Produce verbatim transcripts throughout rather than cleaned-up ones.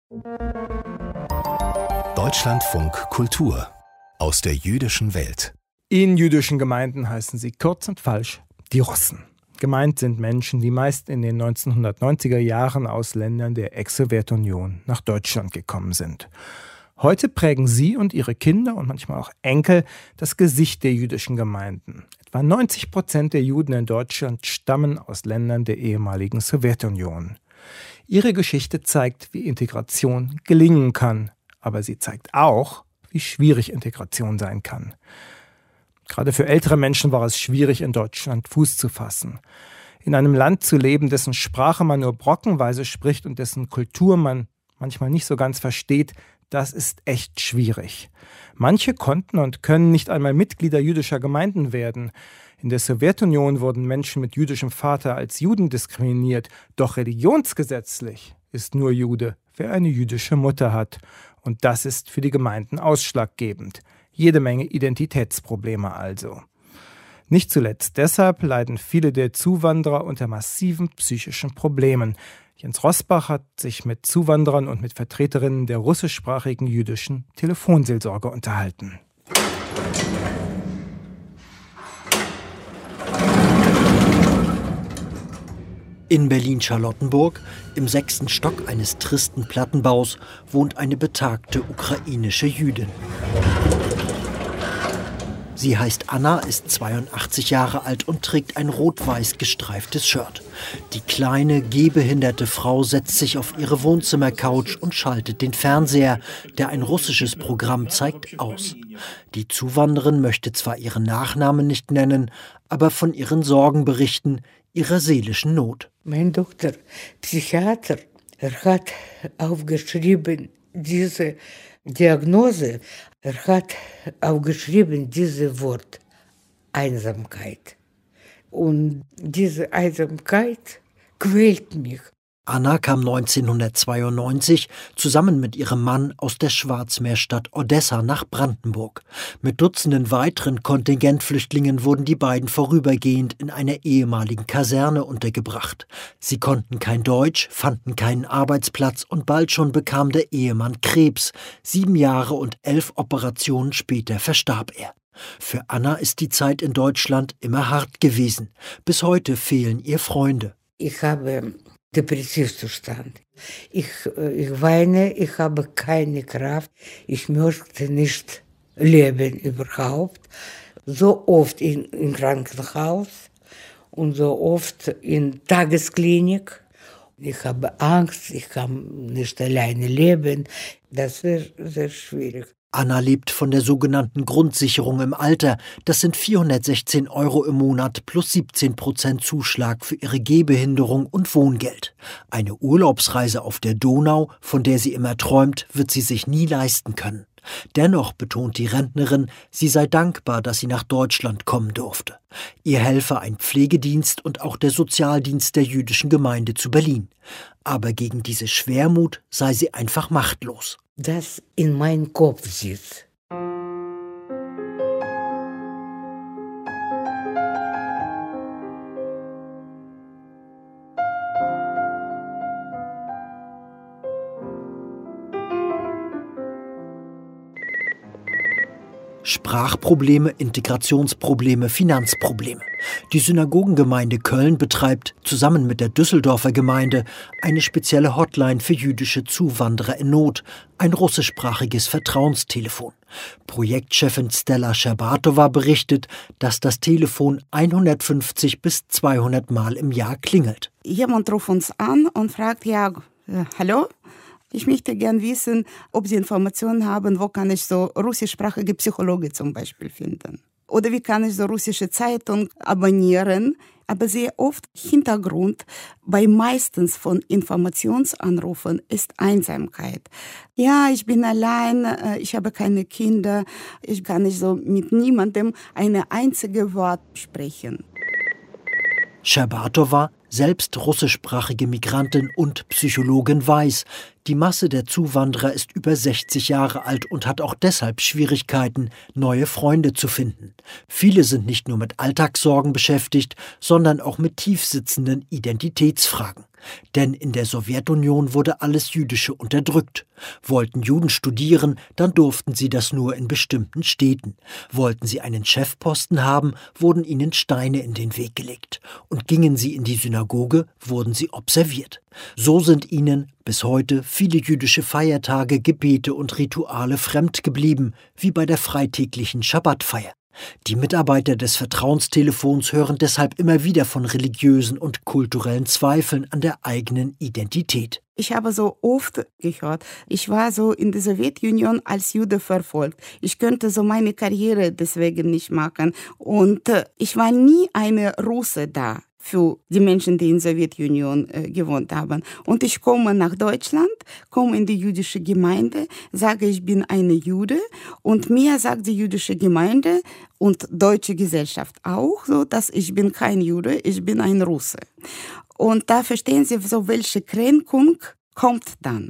Deutschlandfunk Kultur aus der jüdischen Welt. In jüdischen Gemeinden heißen sie kurz und falsch die Russen. Gemeint sind Menschen, die meist in den neunzehnhundertneunziger Jahren aus Ländern der Ex-Sowjetunion nach Deutschland gekommen sind. Heute prägen sie und ihre Kinder und manchmal auch Enkel das Gesicht der jüdischen Gemeinden. Etwa neunzig Prozent der Juden in Deutschland stammen aus Ländern der ehemaligen Sowjetunion. Ihre Geschichte zeigt, wie Integration gelingen kann. Aber sie zeigt auch, wie schwierig Integration sein kann. Gerade für ältere Menschen war es schwierig, in Deutschland Fuß zu fassen. In einem Land zu leben, dessen Sprache man nur brockenweise spricht und dessen Kultur man manchmal nicht so ganz versteht, das ist echt schwierig. Manche konnten und können nicht einmal Mitglieder jüdischer Gemeinden werden. In der Sowjetunion wurden Menschen mit jüdischem Vater als Juden diskriminiert. Doch religionsgesetzlich ist nur Jude, wer eine jüdische Mutter hat. Und das ist für die Gemeinden ausschlaggebend. Jede Menge Identitätsprobleme also. Nicht zuletzt deshalb leiden viele der Zuwanderer unter massiven psychischen Problemen. Jens Rosbach hat sich mit Zuwanderern und mit Vertreterinnen der russischsprachigen jüdischen Telefonseelsorge unterhalten. In Berlin-Charlottenburg, im sechsten Stock eines tristen Plattenbaus, wohnt eine betagte ukrainische Jüdin. Sie heißt Anna, ist zweiundachtzig Jahre alt und trägt ein rot-weiß gestreiftes Shirt. Die kleine, gehbehinderte Frau setzt sich auf ihre Wohnzimmercouch und schaltet den Fernseher, der ein russisches Programm zeigt, aus. Die Zuwanderin möchte zwar ihren Nachnamen nicht nennen, aber von ihren Sorgen berichten, ihrer seelischen Not. Mein Doktor, Psychiater, er hat aufgeschrieben, diese Diagnose, er hat aufgeschrieben, dieses Wort Einsamkeit. Und diese Einsamkeit quält mich. Anna kam neunzehnhundertzweiundneunzig zusammen mit ihrem Mann aus der Schwarzmeerstadt Odessa nach Brandenburg. Mit Dutzenden weiteren Kontingentflüchtlingen wurden die beiden vorübergehend in einer ehemaligen Kaserne untergebracht. Sie konnten kein Deutsch, fanden keinen Arbeitsplatz und bald schon bekam der Ehemann Krebs. Sieben Jahre und elf Operationen später verstarb er. Für Anna ist die Zeit in Deutschland immer hart gewesen. Bis heute fehlen ihr Freunde. Ich habe Depressivzustand. Ich, ich weine, ich habe keine Kraft, ich möchte nicht leben überhaupt. So oft in, im Krankenhaus und so oft in Tagesklinik. Ich habe Angst, ich kann nicht alleine leben. Das ist sehr schwierig. Anna lebt von der sogenannten Grundsicherung im Alter. Das sind vierhundertsechzehn Euro im Monat plus siebzehn Prozent Zuschlag für ihre Gehbehinderung und Wohngeld. Eine Urlaubsreise auf der Donau, von der sie immer träumt, wird sie sich nie leisten können. Dennoch betont die Rentnerin, sie sei dankbar, dass sie nach Deutschland kommen durfte. Ihr helfe ein Pflegedienst und auch der Sozialdienst der jüdischen Gemeinde zu Berlin. Aber gegen diese Schwermut sei sie einfach machtlos. Das in meinem Kopf sitzt. Sprachprobleme, Integrationsprobleme, Finanzprobleme. Die Synagogengemeinde Köln betreibt zusammen mit der Düsseldorfer Gemeinde eine spezielle Hotline für jüdische Zuwanderer in Not, ein russischsprachiges Vertrauenstelefon. Projektchefin Stella Scherbatova berichtet, dass das Telefon hundertfünfzig bis zweihundert Mal im Jahr klingelt. Jemand ruft uns an und fragt, ja, äh, hallo? Ich möchte gern wissen, ob Sie Informationen haben, wo kann ich so russischsprachige Psychologe zum Beispiel finden. Oder wie kann ich so russische Zeitung abonnieren. Aber sehr oft Hintergrund bei meistens von Informationsanrufen ist Einsamkeit. Ja, ich bin allein, ich habe keine Kinder, ich kann nicht so mit niemandem eine einzige Wort sprechen. Scherbatova, selbst russischsprachige Migrantin und Psychologin, weiß, Die Masse der Zuwanderer ist über sechzig Jahre alt und hat auch deshalb Schwierigkeiten, neue Freunde zu finden. Viele sind nicht nur mit Alltagssorgen beschäftigt, sondern auch mit tiefsitzenden Identitätsfragen. Denn in der Sowjetunion wurde alles Jüdische unterdrückt. Wollten Juden studieren, dann durften sie das nur in bestimmten Städten. Wollten sie einen Chefposten haben, wurden ihnen Steine in den Weg gelegt. Und gingen sie in die Synagoge, wurden sie observiert. So sind ihnen bis heute viele jüdische Feiertage, Gebete und Rituale fremd geblieben, wie bei der freitäglichen Schabbatfeier. Die Mitarbeiter des Vertrauenstelefons hören deshalb immer wieder von religiösen und kulturellen Zweifeln an der eigenen Identität. Ich habe so oft gehört, ich war so in der Sowjetunion als Jude verfolgt. Ich könnte so meine Karriere deswegen nicht machen. Und äh, ich war nie eine Russe da für die Menschen, die in der Sowjetunion äh, gewohnt haben. Und ich komme nach Deutschland, komme in die jüdische Gemeinde, sage, ich bin eine Jude. Und mir sagt die jüdische Gemeinde und deutsche Gesellschaft auch so, dass ich bin kein Jude, ich bin ein Russe. Und da verstehen Sie, so welche Kränkung kommt dann.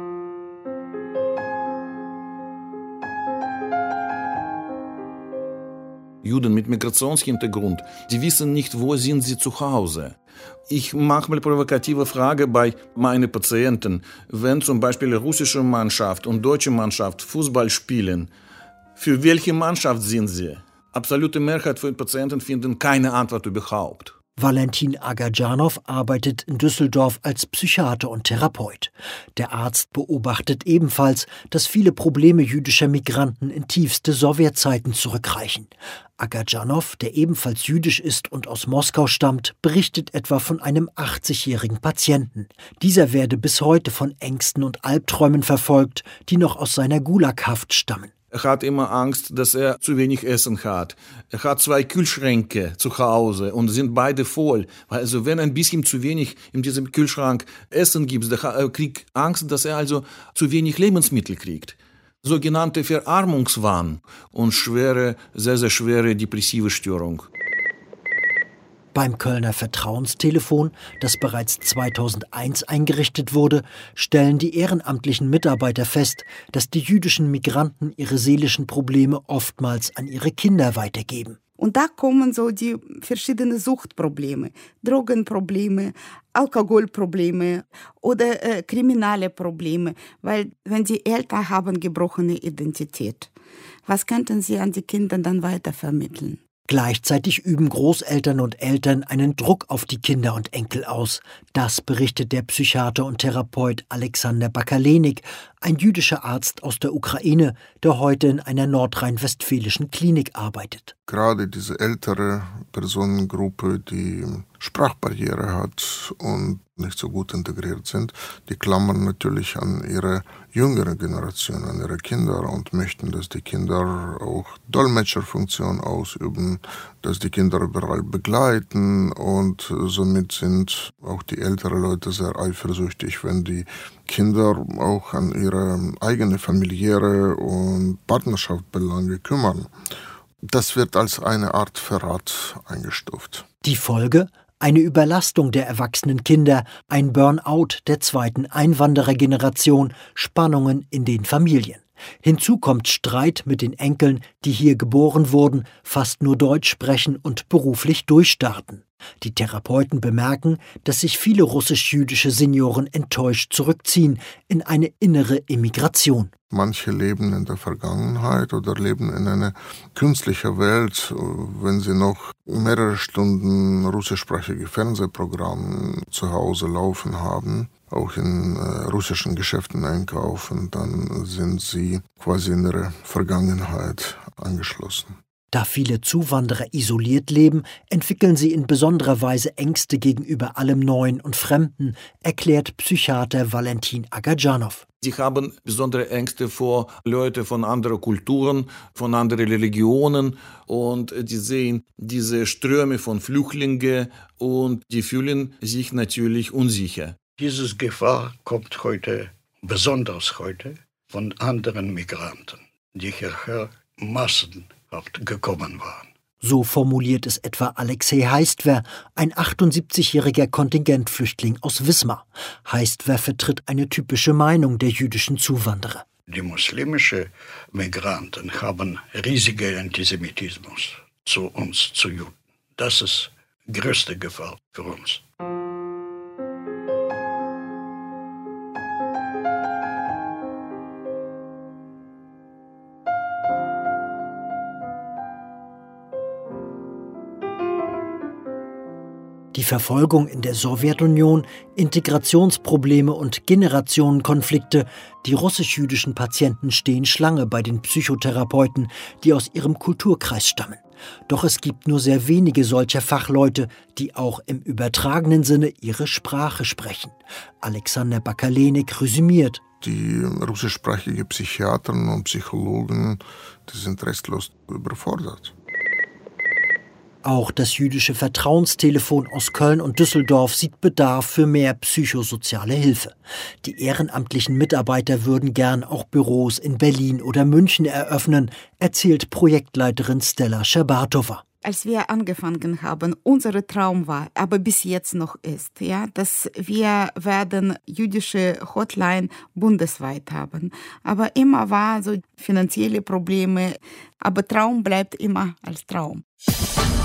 Juden mit Migrationshintergrund, die wissen nicht, wo sind sie zu Hause. Ich mache mal provokative Frage bei meinen Patienten. Wenn zum Beispiel russische Mannschaft und deutsche Mannschaft Fußball spielen, für welche Mannschaft sind sie? Absolute Mehrheit von Patienten finden keine Antwort überhaupt. Valentin Agadjanow arbeitet in Düsseldorf als Psychiater und Therapeut. Der Arzt beobachtet ebenfalls, dass viele Probleme jüdischer Migranten in tiefste Sowjetzeiten zurückreichen. Agadjanow, der ebenfalls jüdisch ist und aus Moskau stammt, berichtet etwa von einem achtzigjährigen Patienten. Dieser werde bis heute von Ängsten und Albträumen verfolgt, die noch aus seiner Gulag-Haft stammen. Er hat immer Angst, dass er zu wenig Essen hat. Er hat zwei Kühlschränke zu Hause und sind beide voll. Also wenn ein bisschen zu wenig in diesem Kühlschrank Essen gibt, dann kriegt er Angst, dass er also zu wenig Lebensmittel kriegt. Sogenannte Verarmungswahn und schwere, sehr, sehr schwere depressive Störung. Beim Kölner Vertrauenstelefon, das bereits zweitausendeins eingerichtet wurde, stellen die ehrenamtlichen Mitarbeiter fest, dass die jüdischen Migranten ihre seelischen Probleme oftmals an ihre Kinder weitergeben. Und da kommen so die verschiedenen Suchtprobleme, Drogenprobleme, Alkoholprobleme oder äh, kriminelle Probleme. Weil wenn die Eltern haben gebrochene Identität, was könnten sie an die Kinder dann weitervermitteln? Gleichzeitig üben Großeltern und Eltern einen Druck auf die Kinder und Enkel aus. Das berichtet der Psychiater und Therapeut Alexander Bakalenik, ein jüdischer Arzt aus der Ukraine, der heute in einer nordrhein-westfälischen Klinik arbeitet. Gerade diese ältere Personengruppe, die Sprachbarriere hat und nicht so gut integriert sind, die klammern natürlich an ihre jüngere Generation, an ihre Kinder und möchten, dass die Kinder auch Dolmetscherfunktion ausüben, dass die Kinder überall begleiten und somit sind auch die älteren Leute sehr eifersüchtig, wenn die Kinder auch an ihre eigene familiäre und Partnerschaftsbelange kümmern. Das wird als eine Art Verrat eingestuft. Die Folge? Eine Überlastung der erwachsenen Kinder, ein Burnout der zweiten Einwanderergeneration, Spannungen in den Familien. Hinzu kommt Streit mit den Enkeln, die hier geboren wurden, fast nur Deutsch sprechen und beruflich durchstarten. Die Therapeuten bemerken, dass sich viele russisch-jüdische Senioren enttäuscht zurückziehen in eine innere Emigration. Manche leben in der Vergangenheit oder leben in einer künstlichen Welt, wenn sie noch mehrere Stunden russischsprachige Fernsehprogramme zu Hause laufen haben, auch in äh, russischen Geschäften einkaufen, dann sind sie quasi in ihre Vergangenheit angeschlossen. Da viele Zuwanderer isoliert leben, entwickeln sie in besonderer Weise Ängste gegenüber allem Neuen und Fremden, erklärt Psychiater Valentin Agadjanow. Sie haben besondere Ängste vor Leuten von anderen Kulturen, von anderen Religionen und die sehen diese Ströme von Flüchtlingen und die fühlen sich natürlich unsicher. Diese Gefahr kommt heute, besonders heute, von anderen Migranten, die hierher massenhaft gekommen waren. So formuliert es etwa Alexei Heistwer, ein achtundsiebzigjähriger Kontingentflüchtling aus Wismar. Heistwer vertritt eine typische Meinung der jüdischen Zuwanderer. Die muslimischen Migranten haben riesigen Antisemitismus zu uns, zu Juden. Das ist die größte Gefahr für uns. Die Verfolgung in der Sowjetunion, Integrationsprobleme und Generationenkonflikte. Die russisch-jüdischen Patienten stehen Schlange bei den Psychotherapeuten, die aus ihrem Kulturkreis stammen. Doch es gibt nur sehr wenige solcher Fachleute, die auch im übertragenen Sinne ihre Sprache sprechen. Alexander Bakalenik resümiert. Die russischsprachigen Psychiater und Psychologen, die sind restlos überfordert. Auch das jüdische Vertrauenstelefon aus Köln und Düsseldorf sieht Bedarf für mehr psychosoziale Hilfe. Die ehrenamtlichen Mitarbeiter würden gern auch Büros in Berlin oder München eröffnen, erzählt Projektleiterin Stella Scherbatova. Als wir angefangen haben, unser Traum war, aber bis jetzt noch ist, ja, dass wir werden jüdische Hotline bundesweit haben. Aber immer war so finanzielle Probleme, aber Traum bleibt immer als Traum.